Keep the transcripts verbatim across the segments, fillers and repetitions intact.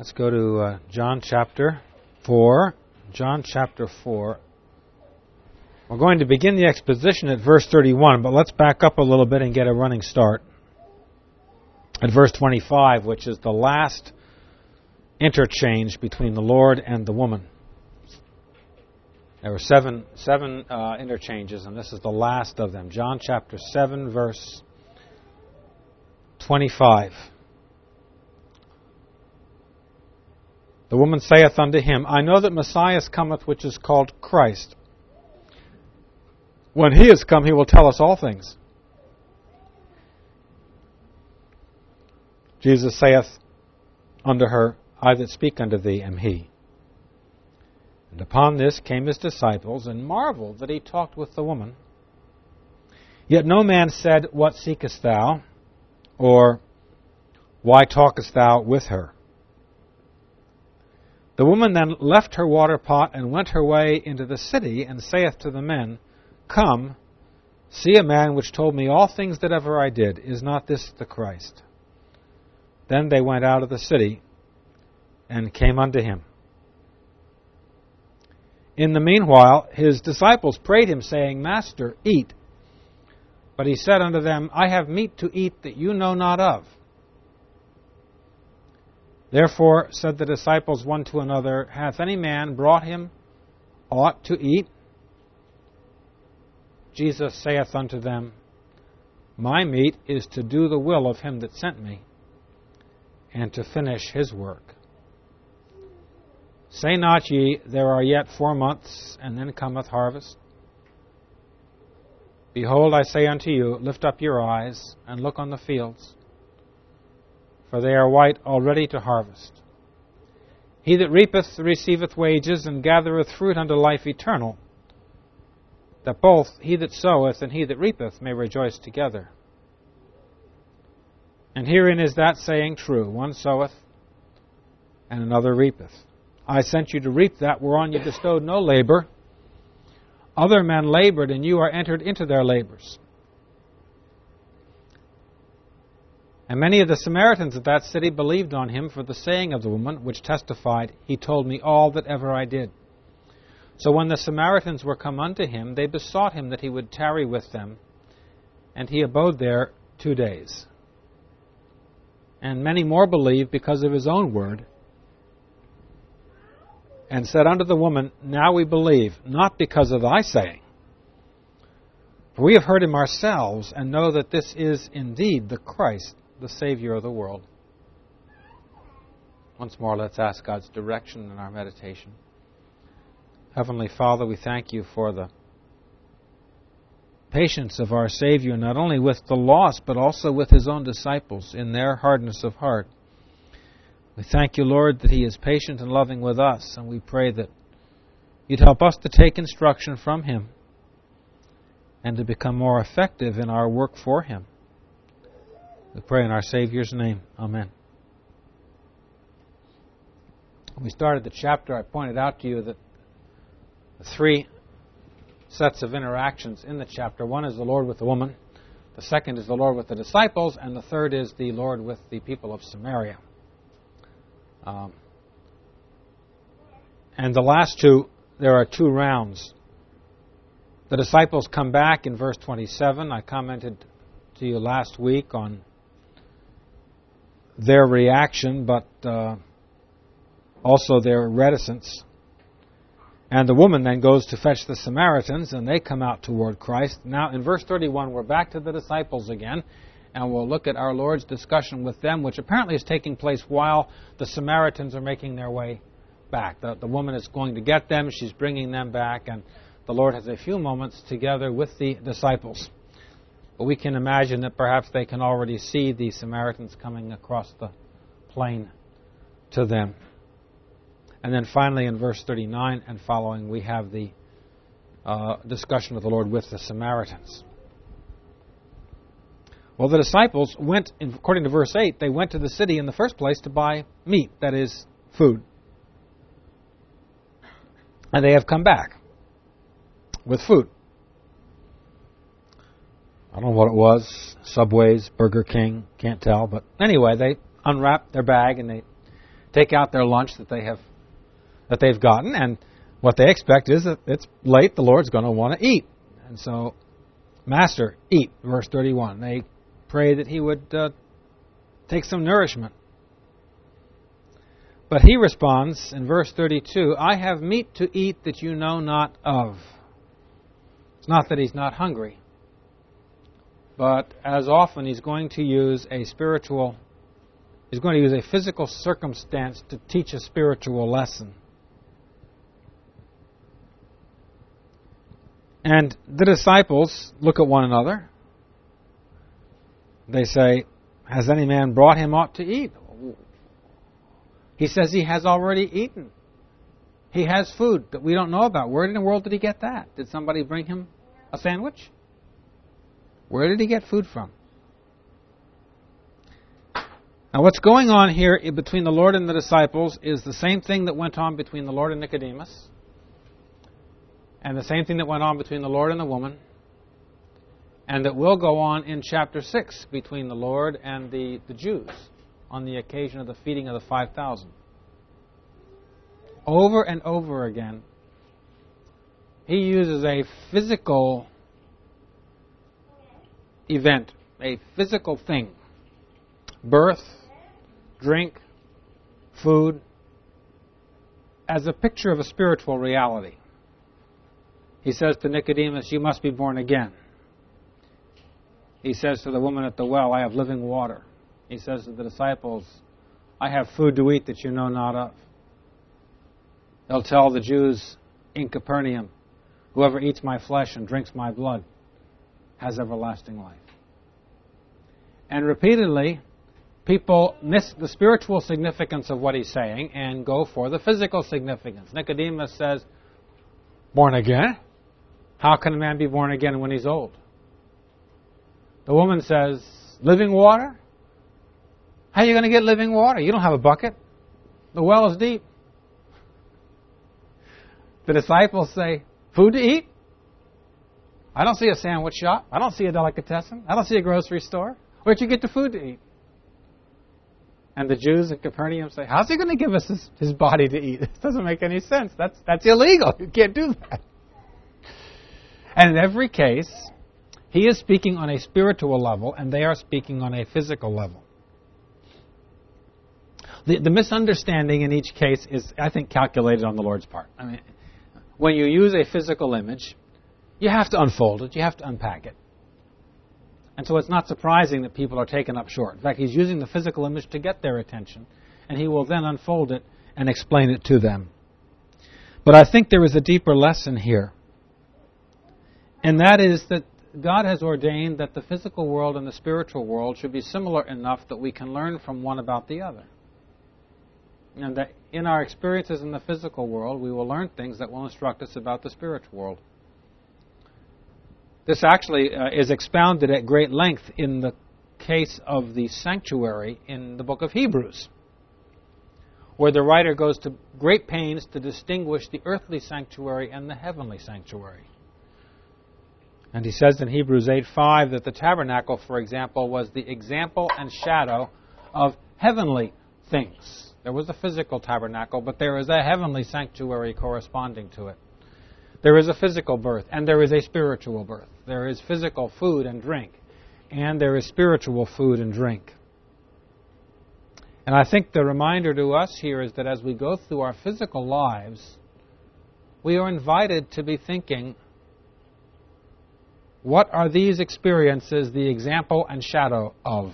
Let's go to uh, John chapter four. John chapter four. We're going to begin the exposition at verse thirty-one, but let's back up a little bit and get a running start at verse twenty-five, which is the last interchange between the Lord and the woman. There were seven, seven uh, interchanges, and this is the last of them. John chapter seven, verse twenty-five. The woman saith unto him, I know that Messiah cometh, which is called Christ. When he is come, he will tell us all things. Jesus saith unto her, I that speak unto thee am he. And upon this came his disciples, and marveled that he talked with the woman. Yet no man said, What seekest thou? Or, Why talkest thou with her? The woman then left her water pot, and went her way into the city, and saith to the men, Come, see a man which told me all things that ever I did. Is not this the Christ? Then they went out of the city, and came unto him. In the meanwhile, his disciples prayed him, saying, Master, eat. But he said unto them, I have meat to eat that you know not of. Therefore said the disciples one to another, Hath any man brought him aught to eat? Jesus saith unto them, My meat is to do the will of him that sent me, and to finish his work. Say not ye, There are yet four months, and then cometh harvest? Behold, I say unto you, Lift up your eyes, and look on the fields, for they are white already to harvest. He that reapeth receiveth wages, and gathereth fruit unto life eternal, that both he that soweth and he that reapeth may rejoice together. And herein is that saying true, One soweth, and another reapeth. I sent you to reap that whereon you bestowed no labor. Other men labored, and you are entered into their labors. And many of the Samaritans of that city believed on him for the saying of the woman, which testified, He told me all that ever I did. So when the Samaritans were come unto him, they besought him that he would tarry with them. And he abode there two days. And many more believed because of his own word, and said unto the woman, Now we believe, not because of thy saying. For we have heard him ourselves, and know that this is indeed the Christ, the Savior of the world. Once more, let's ask God's direction in our meditation. Heavenly Father, we thank you for the patience of our Savior, not only with the lost, but also with his own disciples in their hardness of heart. We thank you, Lord, that he is patient and loving with us, and we pray that you'd help us to take instruction from him and to become more effective in our work for him. We pray in our Savior's name. Amen. When we started the chapter, I pointed out to you that the three sets of interactions in the chapter. One is the Lord with the woman, the second is the Lord with the disciples, and the third is the Lord with the people of Samaria. Um, and the last two, there are two rounds. The disciples come back in verse twenty-seven. I commented to you last week on their reaction, but uh, also their reticence. And the woman then goes to fetch the Samaritans, and they come out toward Christ. Now, in verse thirty-one, we're back to the disciples again, and we'll look at our Lord's discussion with them, which apparently is taking place while the Samaritans are making their way back. The, the woman is going to get them, she's bringing them back, and the Lord has a few moments together with the disciples. But we can imagine that perhaps they can already see the Samaritans coming across the plain to them. And then finally in verse thirty-nine and following, we have the uh, discussion of the Lord with the Samaritans. Well, the disciples went, according to verse eight, they went to the city in the first place to buy meat, that is, food. And they have come back with food. I don't know what it was, Subway's, Burger King, can't tell. But anyway, they unwrapped their bag and they take out their lunch that they have that they've gotten, and what they expect is that it's late, the Lord's going to want to eat. And so, Master, eat, verse thirty-one. They pray that he would uh, take some nourishment. But he responds in verse thirty-two, I have meat to eat that you know not of. It's not that he's not hungry, but as often he's going to use a spiritual, he's going to use a physical circumstance to teach a spiritual lesson. And the disciples look at one another. They say, has any man brought him aught to eat? He says he has already eaten. He has food that we don't know about. Where in the world did he get that? Did somebody bring him a sandwich? Where did he get food from? Now what's going on here between the Lord and the disciples is the same thing that went on between the Lord and Nicodemus, and the same thing that went on between the Lord and the woman, and that will go on in chapter six between the Lord and the, the Jews on the occasion of the feeding of the five thousand. Over and over again, he uses a physical event, a physical thing, birth, drink, food, as a picture of a spiritual reality. He says to Nicodemus, you must be born again. He says to the woman at the well, I have living water. He says to the disciples, I have food to eat that you know not of. They'll tell the Jews in Capernaum, whoever eats my flesh and drinks my blood has everlasting life. And repeatedly, people miss the spiritual significance of what he's saying and go for the physical significance. Nicodemus says, born again? How can a man be born again when he's old? The woman says, living water? How are you going to get living water? You don't have a bucket. The well is deep. The disciples say, food to eat? I don't see a sandwich shop. I don't see a delicatessen. I don't see a grocery store. Where'd you get the food to eat? And the Jews at Capernaum say, how's he going to give us his, his body to eat? This doesn't make any sense. That's, that's illegal. You can't do that. And in every case, he is speaking on a spiritual level, and they are speaking on a physical level. The, the misunderstanding in each case is, I think, calculated on the Lord's part. I mean, when you use a physical image, you have to unfold it, you have to unpack it. And so it's not surprising that people are taken up short. In fact, he's using the physical image to get their attention, and he will then unfold it and explain it to them. But I think there is a deeper lesson here, and that is that God has ordained that the physical world and the spiritual world should be similar enough that we can learn from one about the other. And that in our experiences in the physical world, we will learn things that will instruct us about the spiritual world. This actually uh, is expounded at great length in the case of the sanctuary in the book of Hebrews, where the writer goes to great pains to distinguish the earthly sanctuary and the heavenly sanctuary. And he says in Hebrews eight five that the tabernacle, for example, was the example and shadow of heavenly things. There was a physical tabernacle, but there is a heavenly sanctuary corresponding to it. There is a physical birth, and there is a spiritual birth. There is physical food and drink, and there is spiritual food and drink. And I think the reminder to us here is that as we go through our physical lives, we are invited to be thinking, what are these experiences the example and shadow of?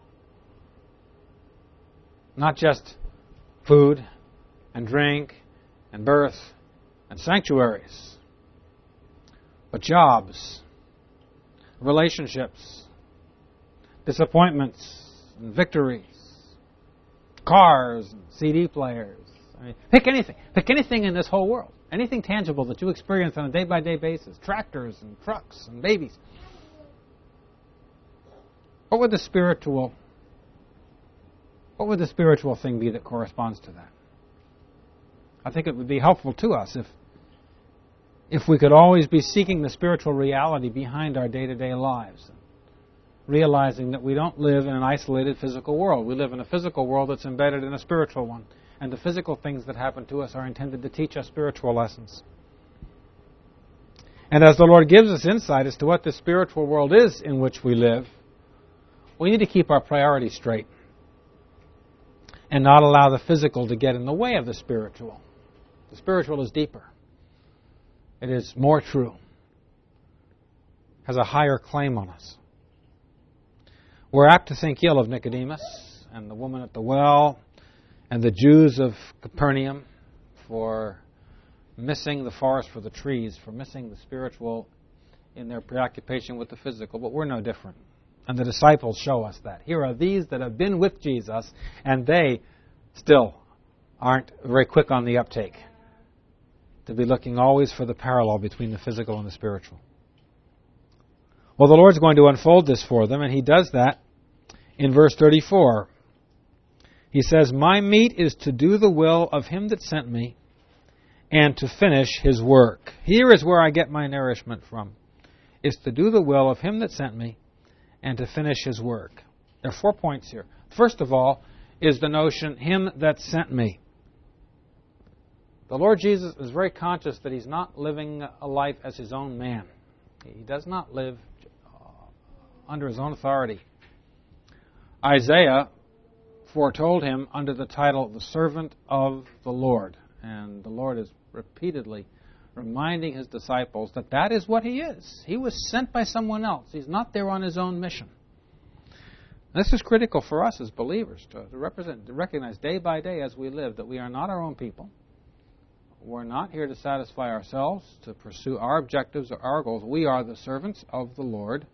Not just food and drink and birth and sanctuaries, but jobs, relationships, disappointments and victories, cars and C D players. I mean, pick anything. Pick anything in this whole world. Anything tangible that you experience on a day-by-day basis. Tractors and trucks and babies. What would the spiritual, what would the spiritual thing be that corresponds to that? I think it would be helpful to us if, if we could always be seeking the spiritual reality behind our day-to-day lives, realizing that we don't live in an isolated physical world. We live in a physical world that's embedded in a spiritual one. And the physical things that happen to us are intended to teach us spiritual lessons. And as the Lord gives us insight as to what the spiritual world is in which we live, we need to keep our priorities straight and not allow the physical to get in the way of the spiritual. The spiritual is deeper. It is more true. Has a higher claim on us. We're apt to think ill of Nicodemus and the woman at the well and the Jews of Capernaum for missing the forest for the trees, for missing the spiritual in their preoccupation with the physical, but we're no different. And the disciples show us that. Here are these that have been with Jesus, and they still aren't very quick on the uptake. To be looking always for the parallel between the physical and the spiritual. Well, the Lord's going to unfold this for them, and He does that in verse thirty-four. He says, "My meat is to do the will of Him that sent me, and to finish His work." Here is where I get my nourishment from. Is to do the will of Him that sent me, and to finish His work. There are four points here. First of all is the notion, Him that sent me. The Lord Jesus is very conscious that He's not living a life as His own man. He does not live under His own authority. Isaiah foretold Him under the title, the servant of the Lord. And the Lord is repeatedly reminding His disciples that that is what He is. He was sent by someone else. He's not there on His own mission. This is critical for us as believers to, to represent, to recognize day by day as we live that we are not our own people. We're not here to satisfy ourselves, to pursue our objectives or our goals. We are the servants of the Lord,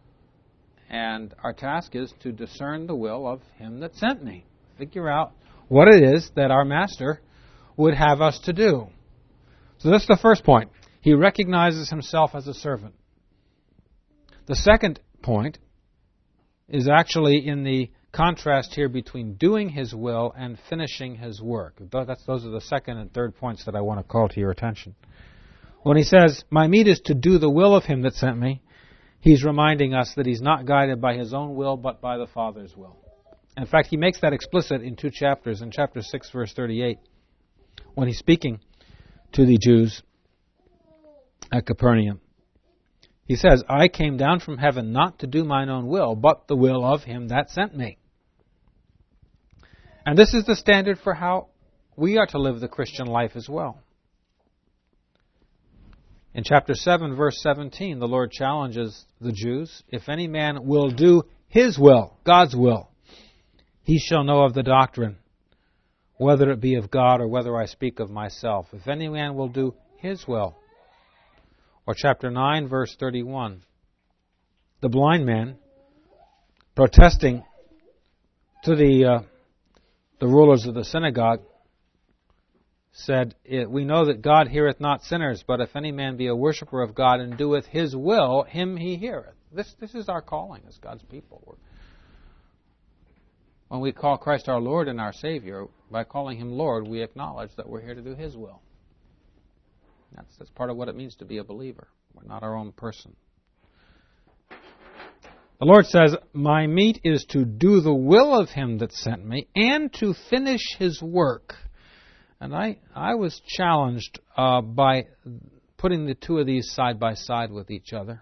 and our task is to discern the will of Him that sent me. Figure out what it is that our Master would have us to do. So that's the first point. He recognizes Himself as a servant. The second point is actually in the contrast here between doing His will and finishing His work. That's, those are the second and third points that I want to call to your attention. When He says, "My meat is to do the will of Him that sent me," He's reminding us that He's not guided by His own will, but by the Father's will. In fact, He makes that explicit in two chapters. In chapter six, verse thirty-eight, when He's speaking to the Jews at Capernaum. He says, "I came down from heaven not to do mine own will, but the will of Him that sent me." And this is the standard for how we are to live the Christian life as well. In chapter seven, verse seventeen, the Lord challenges the Jews, "If any man will do His will," God's will, "he shall know of the doctrine, whether it be of God or whether I speak of myself. If any man will do His will." Or chapter nine, verse thirty-one. The blind man, protesting to the uh, the rulers of the synagogue, said, "We know that God heareth not sinners, but if any man be a worshipper of God and doeth His will, him He heareth." This, this is our calling as God's people. We're, when we call Christ our Lord and our Savior, by calling Him Lord, we acknowledge that we're here to do His will. That's, that's part of what it means to be a believer. We're not our own person. The Lord says, "My meat is to do the will of Him that sent me and to finish His work." And I, I was challenged uh, by putting the two of these side by side with each other.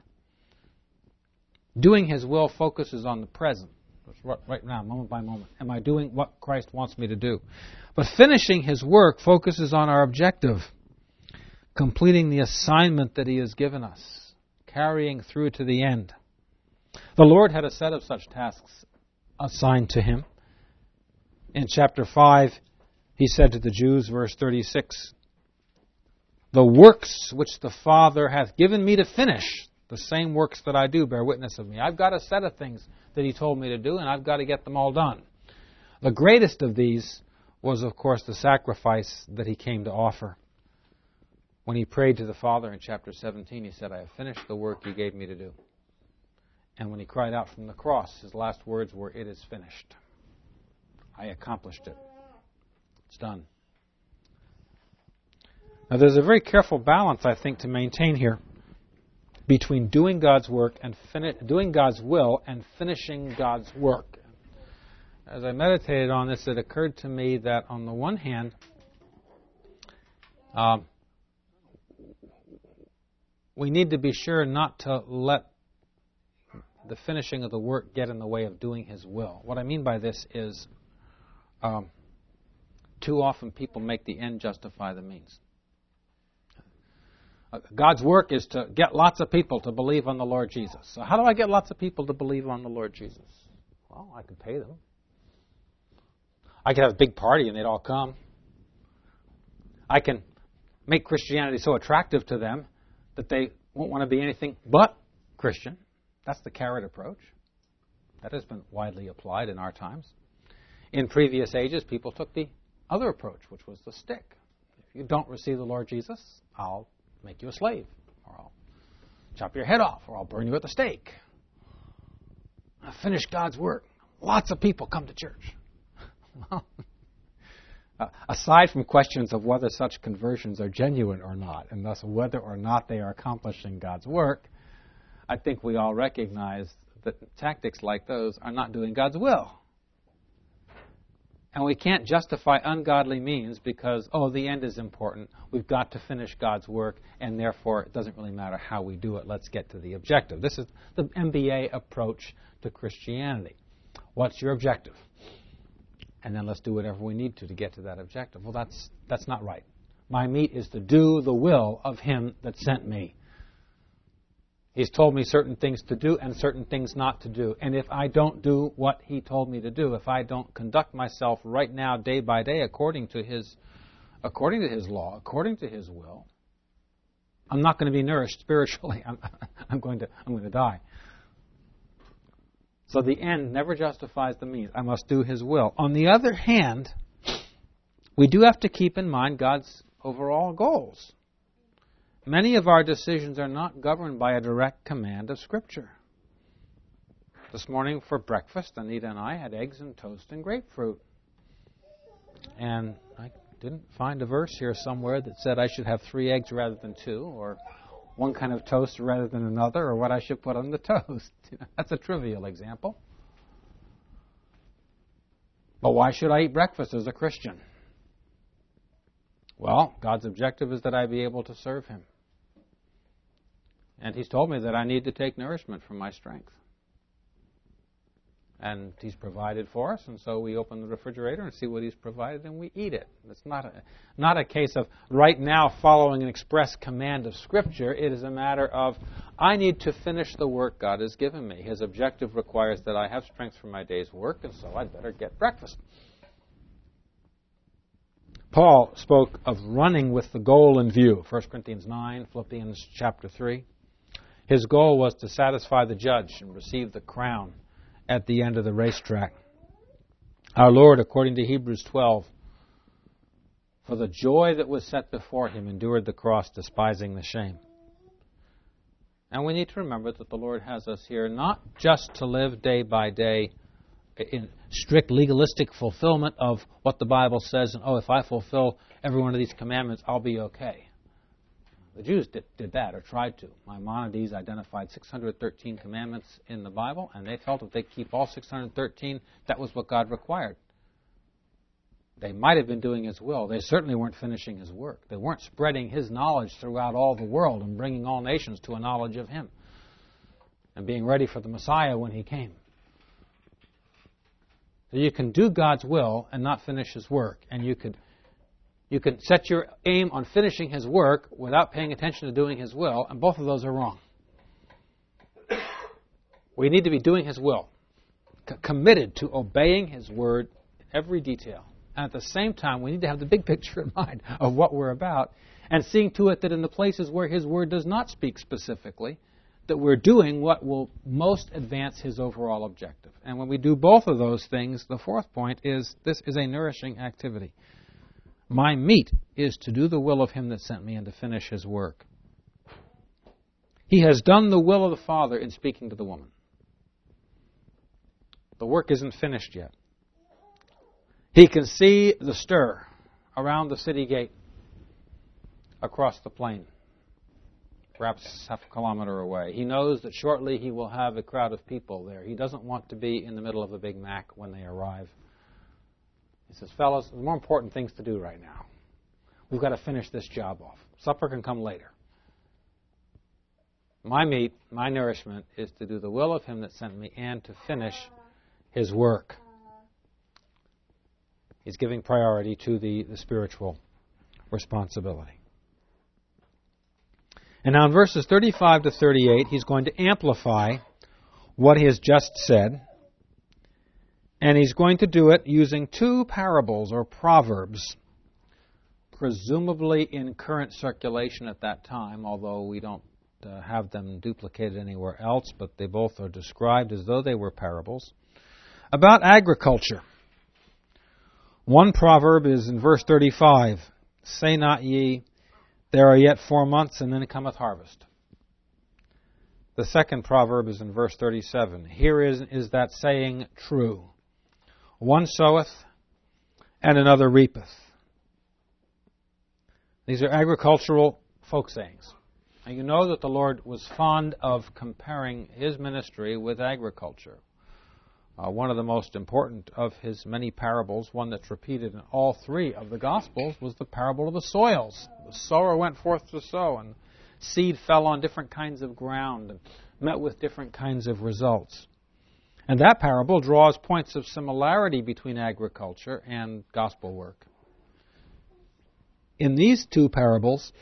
Doing His will focuses on the present. Right now, moment by moment. Am I doing what Christ wants me to do? But finishing His work focuses on our objective. Completing the assignment that He has given us. Carrying through to the end. The Lord had a set of such tasks assigned to Him. In chapter five, He said to the Jews, verse thirty-six, "The works which the Father hath given me to finish, the same works that I do bear witness of me." I've got a set of things that He told me to do, and I've got to get them all done. The greatest of these was, of course, the sacrifice that He came to offer. When He prayed to the Father in chapter seventeen, He said, "I have finished the work You gave me to do." And when He cried out from the cross, His last words were, "It is finished. I accomplished it. It's done." Now there's a very careful balance, I think, to maintain here between doing God's work and fini- doing God's will and finishing God's work. as I meditated on this, it occurred to me that on the one hand, um, we need to be sure not to let the finishing of the work get in the way of doing His will. What I mean by this is, um, too often people make the end justify the means. Uh, God's work is to get lots of people to believe on the Lord Jesus. So how do I get lots of people to believe on the Lord Jesus? Well, I could pay them. I could have a big party and they'd all come. I can make Christianity so attractive to them that they won't want to be anything but Christian. That's the carrot approach. That has been widely applied in our times. In previous ages, people took the other approach, which was the stick. If you don't receive the Lord Jesus, I'll make you a slave, or I'll chop your head off, or I'll burn you at the stake. I'll finish God's work. Lots of people come to church. Well, uh, aside from questions of whether such conversions are genuine or not, and thus whether or not they are accomplishing God's work, I think we all recognize that tactics like those are not doing God's will. And we can't justify ungodly means because, oh, the end is important. We've got to finish God's work, and therefore it doesn't really matter how we do it. Let's get to the objective. This is the M B A approach to Christianity. What's your objective? And then let's do whatever we need to to get to that objective. Well, that's that's not right. My meat is to do the will of Him that sent me. He's told me certain things to do and certain things not to do. And if I don't do what He told me to do, if I don't conduct myself right now, day by day, according to His, according to His law, according to His will, I'm not going to be nourished spiritually. I'm, I'm going to, I'm going to die. So the end never justifies the means. I must do His will. On the other hand, we do have to keep in mind God's overall goals. Many of our decisions are not governed by a direct command of Scripture. This morning for breakfast, Anita and I had eggs and toast and grapefruit. And I didn't find a verse here somewhere that said I should have three eggs rather than two, or one kind of toast rather than another, or what I should put on the toast. That's a trivial example. But why should I eat breakfast as a Christian? Well, God's objective is that I be able to serve Him. And He's told me that I need to take nourishment from my strength. And He's provided for us, and so we open the refrigerator and see what He's provided, and we eat it. It's not a, not a case of right now following an express command of Scripture. It is a matter of, I need to finish the work God has given me. His objective requires that I have strength for my day's work, and so I'd better get breakfast. Paul spoke of running with the goal in view. First Corinthians nine, Philippians chapter three. His goal was to satisfy the judge and receive the crown at the end of the racetrack. Our Lord, according to Hebrews twelve, for the joy that was set before Him, endured the cross, despising the shame. And we need to remember that the Lord has us here not just to live day by day in strict legalistic fulfillment of what the Bible says, and oh, if I fulfill every one of these commandments, I'll be okay. The Jews did, did that, or tried to. Maimonides identified six hundred thirteen commandments in the Bible, and they felt if they keep all six hundred thirteen, that was what God required. They might have been doing His will. They certainly weren't finishing His work. They weren't spreading His knowledge throughout all the world and bringing all nations to a knowledge of Him and being ready for the Messiah when He came. So you can do God's will and not finish His work, and you could You can set your aim on finishing His work without paying attention to doing His will, and both of those are wrong. We need to be doing His will, c- committed to obeying His word in every detail. And at the same time, we need to have the big picture in mind of what we're about, and seeing to it that in the places where His word does not speak specifically, that we're doing what will most advance His overall objective. And when we do both of those things, the fourth point is this is a nourishing activity. My meat is to do the will of Him that sent me and to finish His work. He has done the will of the Father in speaking to the woman. The work isn't finished yet. He can see the stir around the city gate across the plain. perhaps half a kilometer away. He knows that shortly he will have a crowd of people there. He doesn't want to be in the middle of a Big Mac when they arrive. He says, fellas, there's more important things to do right now. We've got to finish this job off. Supper can come later. My meat, my nourishment, is to do the will of Him that sent me and to finish His work. He's giving priority to the, the spiritual responsibility. And now in verses thirty-five to thirty-eight, he's going to amplify what he has just said. And he's going to do it using two parables or proverbs, presumably in current circulation at that time, although we don't uh, have them duplicated anywhere else, but they both are described as though they were parables, about agriculture. One proverb is in verse thirty-five, say not ye, there are yet four months, and then cometh harvest. The second proverb is in verse thirty-seven. Here is, is that saying true. One soweth, and another reapeth. These are agricultural folk sayings. And you know that the Lord was fond of comparing His ministry with agriculture. Uh, one of the most important of His many parables, one that's repeated in all three of the Gospels, was the parable of the soils. The sower went forth to sow, and seed fell on different kinds of ground and met with different kinds of results. And that parable draws points of similarity between agriculture and gospel work. In these two parables,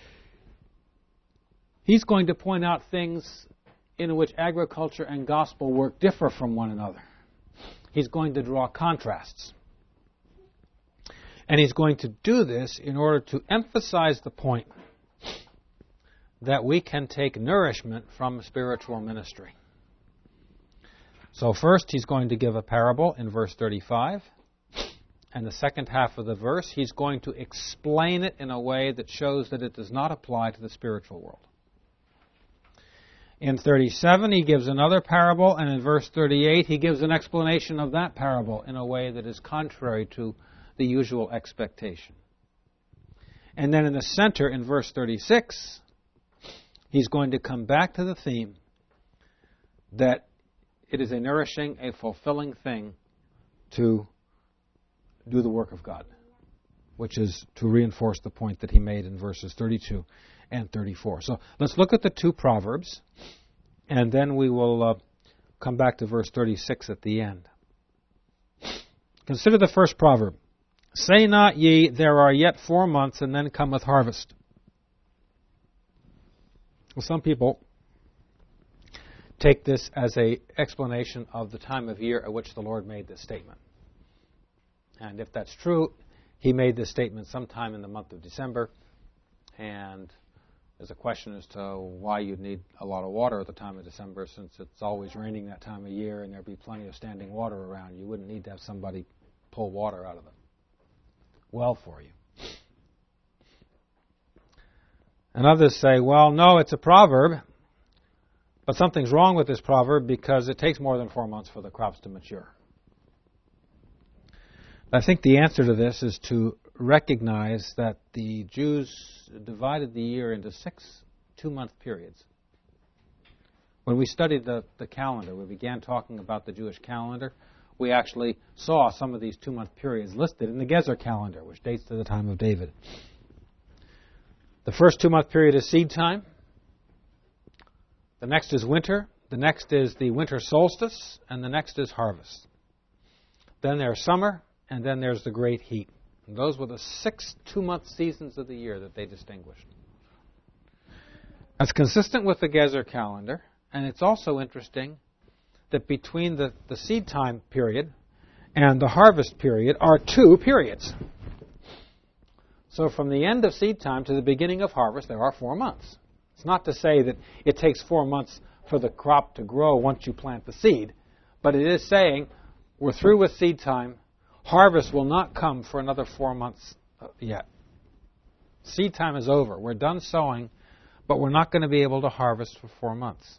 he's going to point out things in which agriculture and gospel work differ from one another. He's going to draw contrasts. And he's going to do this in order to emphasize the point that we can take nourishment from spiritual ministry. So first, he's going to give a parable in verse thirty-five. And the second half of the verse, he's going to explain it in a way that shows that it does not apply to the spiritual world. In thirty-seven, he gives another parable, and in verse thirty-eight, he gives an explanation of that parable in a way that is contrary to the usual expectation. And then in the center, in verse thirty-six, he's going to come back to the theme that it is a nourishing, a fulfilling thing to do the work of God, which is to reinforce the point that he made in verses thirty-two and thirty-four. So let's look at the two proverbs, and then we will uh, come back to verse thirty-six at the end. Consider the first proverb. Say not ye, there are yet four months, and then cometh harvest. Well, some people take this as an explanation of the time of year at which the Lord made this statement. And if that's true, he made this statement sometime in the month of December, and there's a question as to why you'd need a lot of water at the time of December, since it's always raining that time of year and there'd be plenty of standing water around. You wouldn't need to have somebody pull water out of the well for you. And others say, well, no, it's a proverb, but something's wrong with this proverb because it takes more than four months for the crops to mature. I think the answer to this is to recognize that the Jews divided the year into six two-month periods. When we studied the, the calendar, we began talking about the Jewish calendar, we actually saw some of these two-month periods listed in the Gezer calendar, which dates to the time of David. The first two-month period is seed time. The next is winter. The next is the winter solstice. And the next is harvest. Then there's summer. And then there's the great heat. And those were the six two-month seasons of the year that they distinguished. That's consistent with the Gezer calendar. And it's also interesting that between the, the seed time period and the harvest period are two periods. So from the end of seed time to the beginning of harvest, there are four months. It's not to say that it takes four months for the crop to grow once you plant the seed, but it is saying we're through with seed time. Harvest will not come for another four months yet. Seed time is over. We're done sowing, but we're not going to be able to harvest for four months.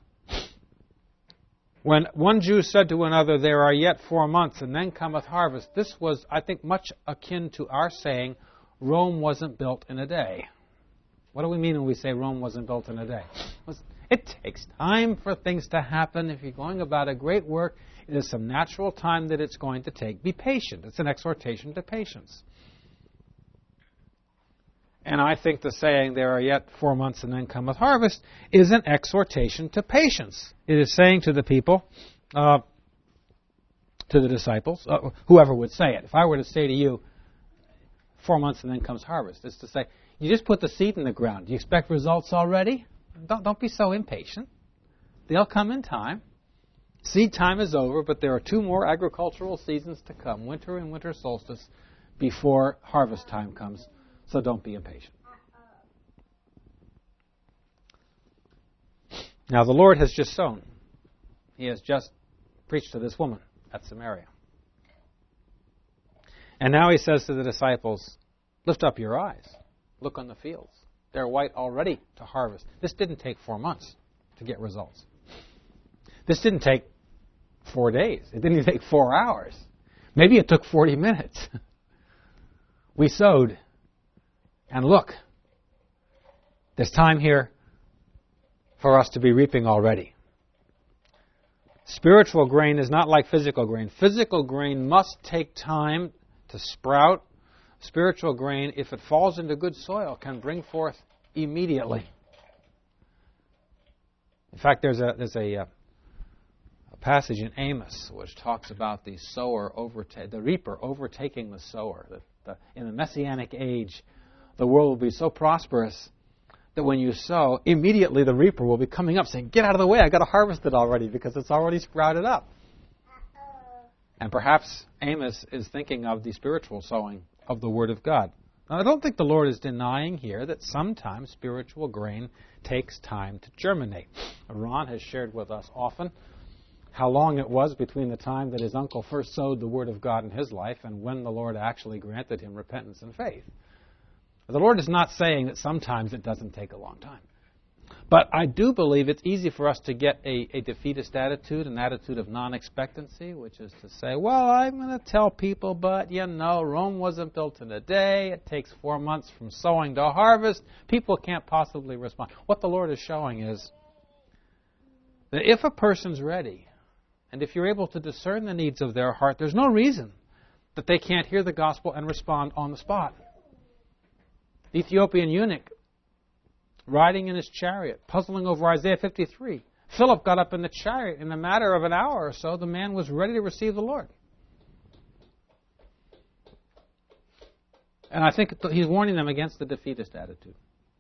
When one Jew said to another, there are yet four months, and then cometh harvest, this was, I think, much akin to our saying, Rome wasn't built in a day. What do we mean when we say Rome wasn't built in a day? It takes time for things to happen. If you're going about a great work, it is some natural time that it's going to take. Be patient. It's an exhortation to patience. And I think the saying, there are yet four months and then cometh harvest, is an exhortation to patience. It is saying to the people, uh, to the disciples, uh, whoever would say it. If I were to say to you, four months and then comes harvest, it's to say, you just put the seed in the ground. Do you expect results already? Don't, don't be so impatient. They'll come in time. Seed time is over, but there are two more agricultural seasons to come, winter and winter solstice, before harvest time comes. So don't be impatient. Now the Lord has just sown. He has just preached to this woman at Samaria. And now he says to the disciples, lift up your eyes. Look on the fields. They're white already to harvest. This didn't take four months to get results. This didn't take four days. It didn't even take four hours. Maybe it took forty minutes. We sowed. And look, there's time here for us to be reaping already. Spiritual grain is not like physical grain. Physical grain must take time to sprout. Spiritual grain, if it falls into good soil, can bring forth immediately. In fact, there's a there's a, a passage in Amos which talks about the sower overta- the reaper overtaking the sower. The, the, in the Messianic age, the world will be so prosperous that when you sow, immediately the reaper will be coming up saying, get out of the way, I've got to harvest it already because it's already sprouted up. And perhaps Amos is thinking of the spiritual sowing of the Word of God. Now, I don't think the Lord is denying here that sometimes spiritual grain takes time to germinate. Ron has shared with us often how long it was between the time that his uncle first sowed the Word of God in his life and when the Lord actually granted him repentance and faith. The Lord is not saying that sometimes it doesn't take a long time. But I do believe it's easy for us to get a, a defeatist attitude, an attitude of non-expectancy, which is to say, well, I'm going to tell people, but, you know, Rome wasn't built in a day. It takes four months from sowing to harvest. People can't possibly respond. What the Lord is showing is that if a person's ready, and if you're able to discern the needs of their heart, there's no reason that they can't hear the gospel and respond on the spot. The Ethiopian eunuch, riding in his chariot, puzzling over Isaiah fifty-three. Philip got up in the chariot. In a matter of an hour or so, the man was ready to receive the Lord. And I think he's warning them against the defeatist attitude.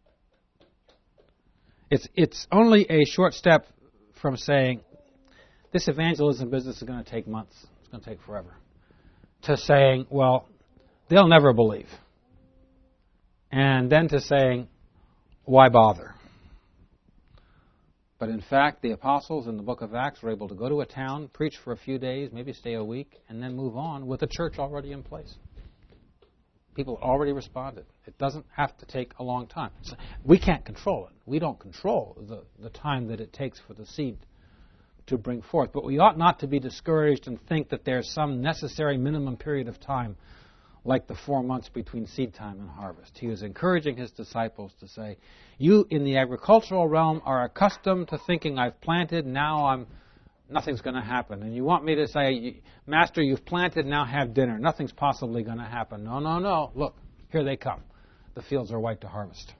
It's, it's only a short step from saying, this evangelism business is going to take months. It's going to take forever. To saying, well, they'll never believe. And then to saying, why bother? But in fact, the apostles in the book of Acts were able to go to a town, preach for a few days, maybe stay a week, and then move on with the church already in place. People already responded. It doesn't have to take a long time. So we can't control it. We don't control the, the time that it takes for the seed to bring forth. But we ought not to be discouraged and think that there's some necessary minimum period of time like the four months between seed time and harvest. He was encouraging his disciples to say, you in the agricultural realm are accustomed to thinking I've planted, now I'm nothing's going to happen. And you want me to say, Master, you've planted, now have dinner. Nothing's possibly going to happen. No, no, no. Look, here they come. The fields are white to harvest.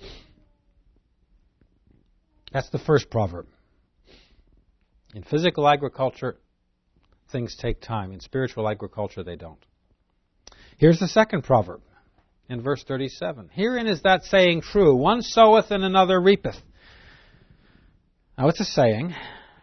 That's the first proverb. In physical agriculture, things take time. In spiritual agriculture, they don't. Here's the second proverb in verse thirty-seven. Herein is that saying true, one soweth and another reapeth. Now it's a saying,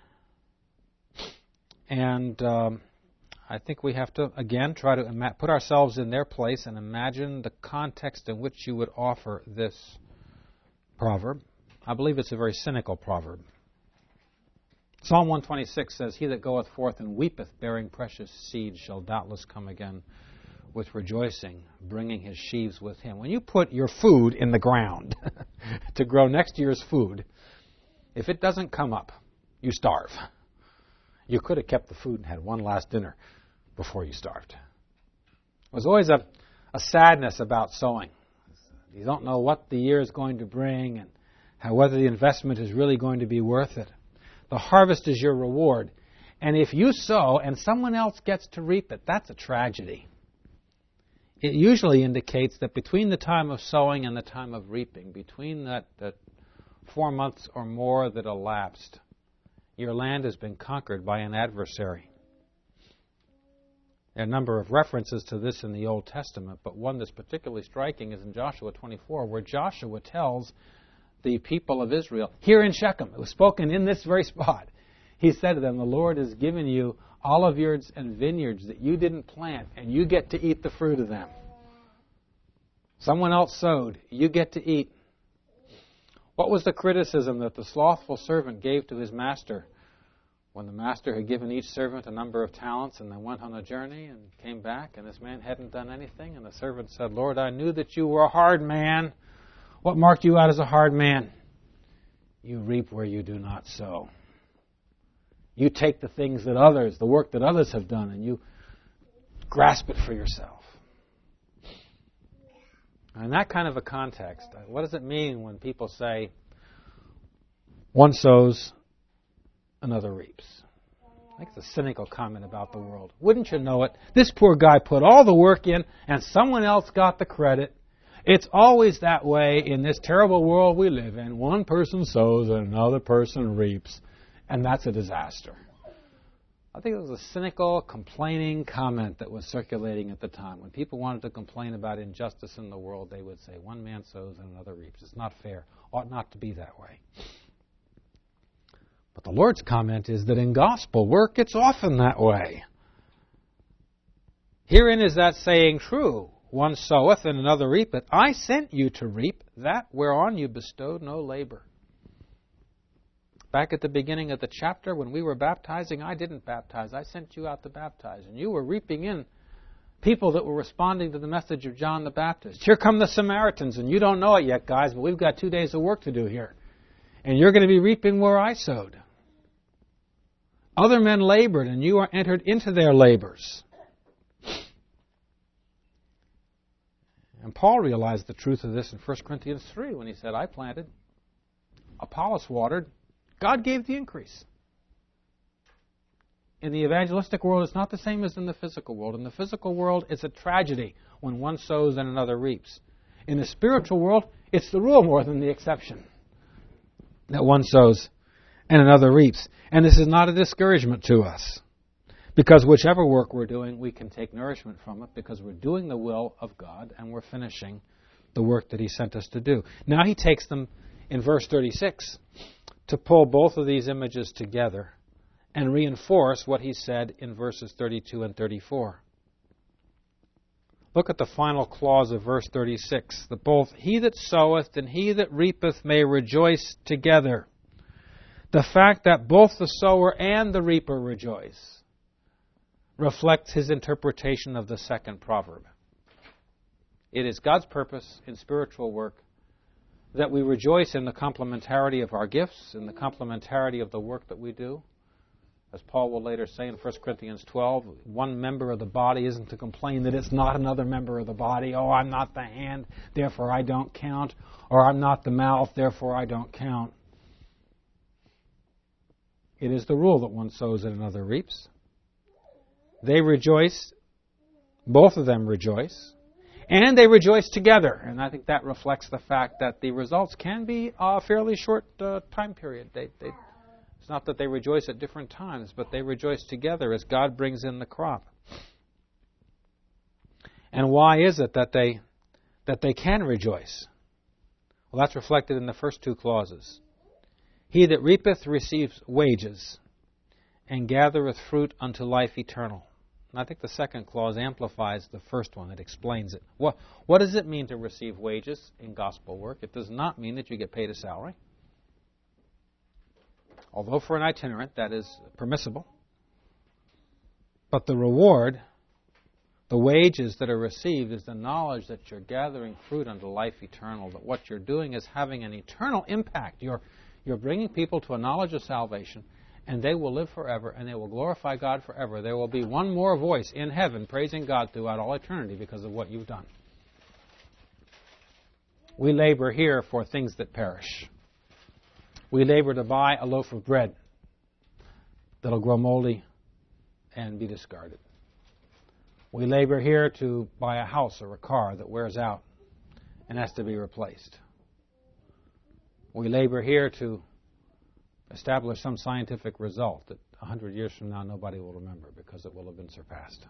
and um, I think we have to, again, try to ima- put ourselves in their place and imagine the context in which you would offer this proverb. I believe it's a very cynical proverb. Psalm one twenty-six says, he that goeth forth and weepeth, bearing precious seed, shall doubtless come again with rejoicing, bringing his sheaves with him. When you put your food in the ground to grow next year's food, if it doesn't come up, you starve. You could have kept the food and had one last dinner before you starved. There's always a, a sadness about sowing. You don't know what the year is going to bring and how whether the investment is really going to be worth it. The harvest is your reward. And if you sow and someone else gets to reap it, that's a tragedy. It usually indicates that between the time of sowing and the time of reaping, between that, that four months or more that elapsed, your land has been conquered by an adversary. There are a number of references to this in the Old Testament, but one that's particularly striking is in Joshua twenty-four, where Joshua tells the people of Israel, here in Shechem, it was spoken in this very spot, he said to them, the Lord has given you olive-yards and vineyards that you didn't plant, and you get to eat the fruit of them. Someone else sowed, you get to eat. What was the criticism that the slothful servant gave to his master when the master had given each servant a number of talents and they went on a journey and came back and this man hadn't done anything? And the servant said, Lord, I knew that you were a hard man. What marked you out as a hard man? You reap where you do not sow. You take the things that others, the work that others have done, and you grasp it for yourself. In that kind of a context, what does it mean when people say, one sows, another reaps? I think it's a cynical comment about the world. Wouldn't you know it? This poor guy put all the work in, and someone else got the credit. It's always that way in this terrible world we live in. One person sows and another person reaps, and that's a disaster. I think it was a cynical, complaining comment that was circulating at the time. When people wanted to complain about injustice in the world, they would say, one man sows and another reaps. It's not fair. Ought not to be that way. But the Lord's comment is that in gospel work, it's often that way. Herein is that saying true. One soweth and another reapeth. I sent you to reap that whereon you bestowed no labor. Back at the beginning of the chapter, when we were baptizing, I didn't baptize. I sent you out to baptize. And you were reaping in people that were responding to the message of John the Baptist. Here come the Samaritans, and you don't know it yet, guys, but we've got two days of work to do here. And you're going to be reaping where I sowed. Other men labored, and you are entered into their labors. And Paul realized the truth of this in First Corinthians three when he said, I planted, Apollos watered, God gave the increase. In the evangelistic world, it's not the same as in the physical world. In the physical world, it's a tragedy when one sows and another reaps. In the spiritual world, it's the rule more than the exception, that one sows and another reaps. And this is not a discouragement to us, because whichever work we're doing, we can take nourishment from it, because we're doing the will of God and we're finishing the work that He sent us to do. Now he takes them in verse thirty-six to pull both of these images together and reinforce what he said in verses thirty-two and thirty-four. Look at the final clause of verse thirty-six. That both he that soweth and he that reapeth may rejoice together. The fact that both the sower and the reaper rejoice reflects his interpretation of the second proverb. It is God's purpose in spiritual work that we rejoice in the complementarity of our gifts, in the complementarity of the work that we do. As Paul will later say in First Corinthians twelve, one member of the body isn't to complain that it's not another member of the body. Oh, I'm not the hand, therefore I don't count. Or I'm not the mouth, therefore I don't count. It is the rule that one sows and another reaps. They rejoice, both of them rejoice, and they rejoice together. And I think that reflects the fact that the results can be a fairly short uh, time period. They, they, it's not that they rejoice at different times, but they rejoice together as God brings in the crop. And why is it that they that they can rejoice? Well, that's reflected in the first two clauses. He that reapeth receives wages, and gathereth fruit unto life eternal. And I think the second clause amplifies the first one. It explains it. What, what does it mean to receive wages in gospel work? It does not mean that you get paid a salary. Although for an itinerant that is permissible. But the reward, the wages that are received, is the knowledge that you're gathering fruit unto life eternal, that what you're doing is having an eternal impact. You're, you're bringing people to a knowledge of salvation, and they will live forever, and they will glorify God forever. There will be one more voice in heaven praising God throughout all eternity because of what you've done. We labor here for things that perish. We labor to buy a loaf of bread that'll grow moldy and be discarded. We labor here to buy a house or a car that wears out and has to be replaced. We labor here to establish some scientific result that a hundred years from now nobody will remember because it will have been surpassed.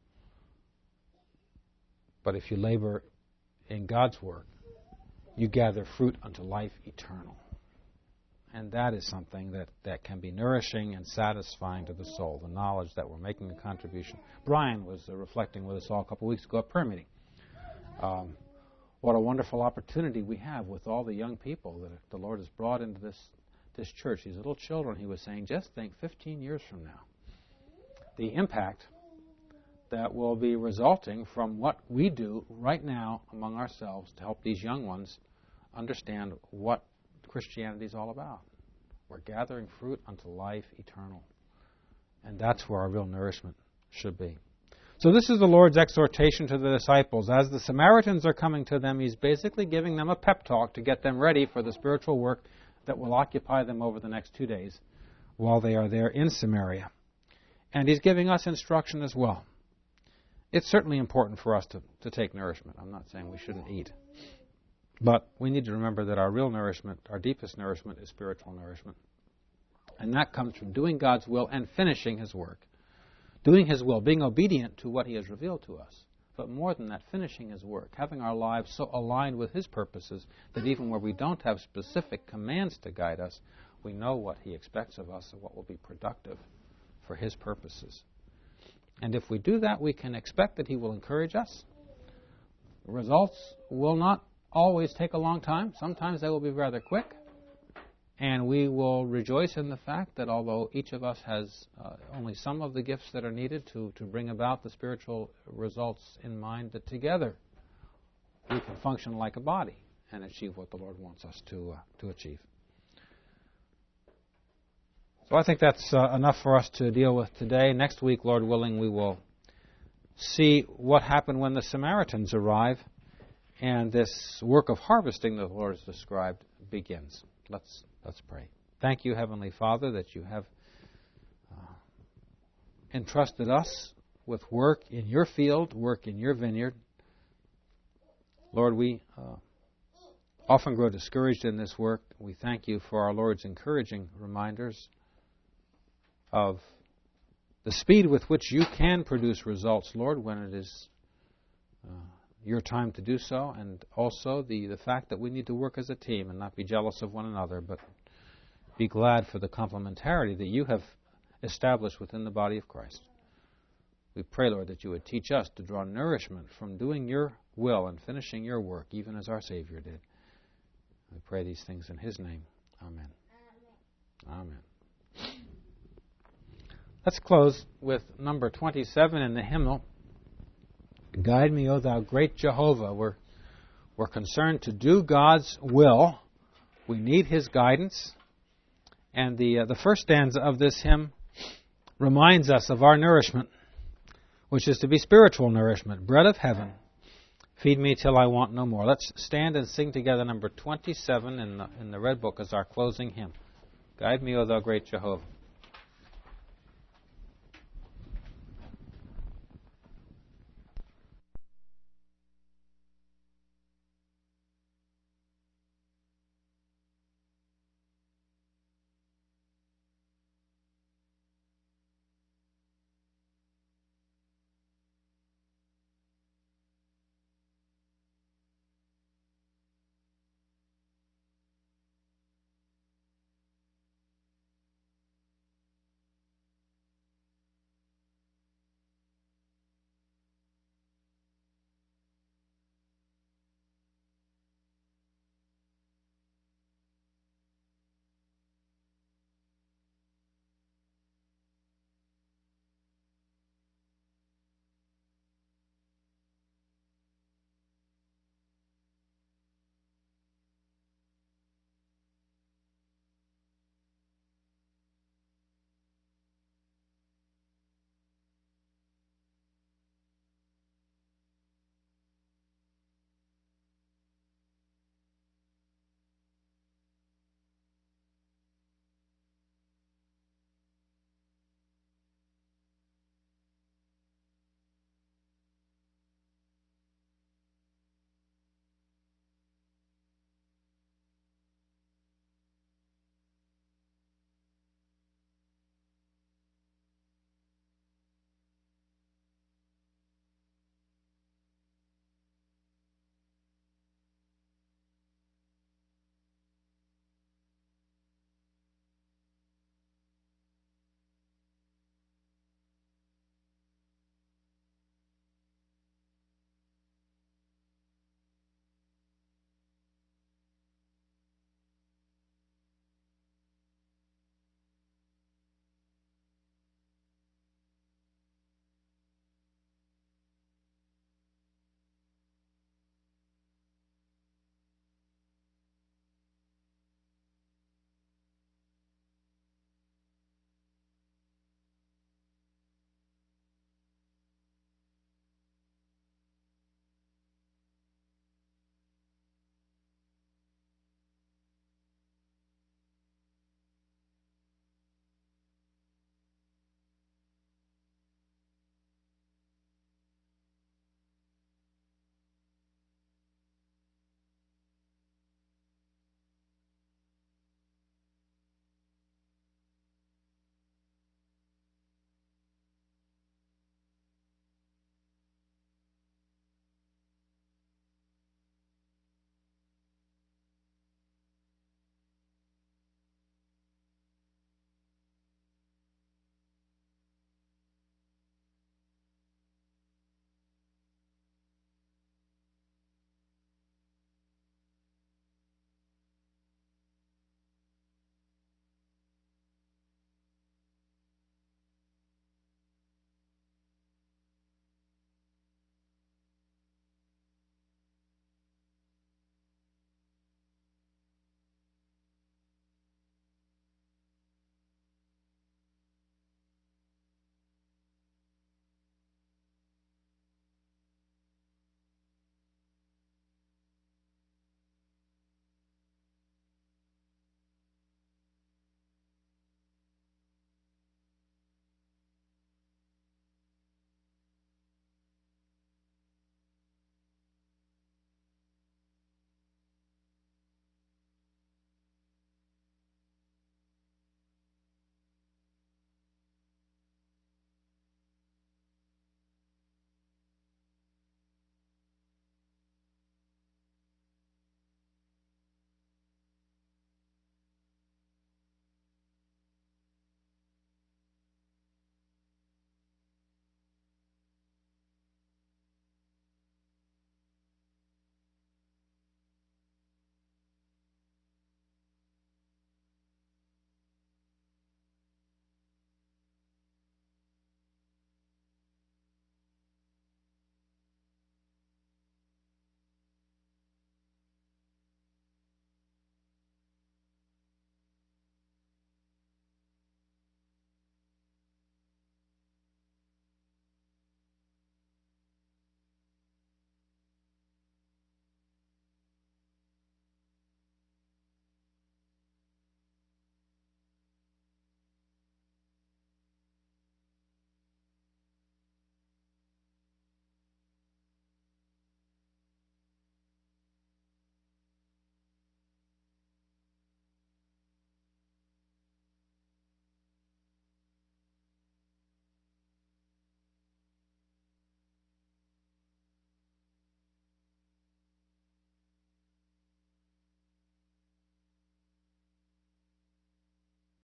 But if you labor in God's work, you gather fruit unto life eternal. And that is something that, that can be nourishing and satisfying to the soul, the knowledge that we're making a contribution. Brian was uh, reflecting with us all a couple of weeks ago at prayer meeting. Um, what a wonderful opportunity we have with all the young people that the Lord has brought into this, this church. These little children, he was saying, just think fifteen years from now, the impact that will be resulting from what we do right now among ourselves to help these young ones understand what Christianity is all about. We're gathering fruit unto life eternal. And that's where our real nourishment should be. So this is the Lord's exhortation to the disciples. As the Samaritans are coming to them, He's basically giving them a pep talk to get them ready for the spiritual work that will occupy them over the next two days while they are there in Samaria. And He's giving us instruction as well. It's certainly important for us to, to take nourishment. I'm not saying we shouldn't eat. But we need to remember that our real nourishment, our deepest nourishment, is spiritual nourishment. And that comes from doing God's will and finishing His work. Doing His will, being obedient to what He has revealed to us. But more than that, finishing His work, having our lives so aligned with His purposes that even where we don't have specific commands to guide us, we know what He expects of us and what will be productive for His purposes. And if we do that, we can expect that He will encourage us. The results will not always take a long time. Sometimes they will be rather quick. And we will rejoice in the fact that although each of us has uh, only some of the gifts that are needed to, to bring about the spiritual results in mind, that together we can function like a body and achieve what the Lord wants us to, uh, to achieve. So I think that's uh, enough for us to deal with today. Next week, Lord willing, we will see what happened when the Samaritans arrive and this work of harvesting that the Lord has described begins. Let's let's pray. Thank you, Heavenly Father, that you have uh, entrusted us with work in your field, work in your vineyard. Lord, we uh, often grow discouraged in this work. We thank you for our Lord's encouraging reminders of the speed with which you can produce results, Lord, when it is uh, your time to do so, and also the, the fact that we need to work as a team and not be jealous of one another, but be glad for the complementarity that you have established within the body of Christ. We pray, Lord, that you would teach us to draw nourishment from doing your will and finishing your work, even as our Savior did. We pray these things in His name. Amen. Amen. Amen. Let's close with number twenty-seven in the hymnal. Guide me, O thou great Jehovah. We're, we're concerned to do God's will. We need His guidance. And the, uh, the first stanza of this hymn reminds us of our nourishment, which is to be spiritual nourishment, bread of heaven. Feed me till I want no more. Let's stand and sing together number twenty-seven in the, in the Red Book as our closing hymn. Guide me, O thou great Jehovah.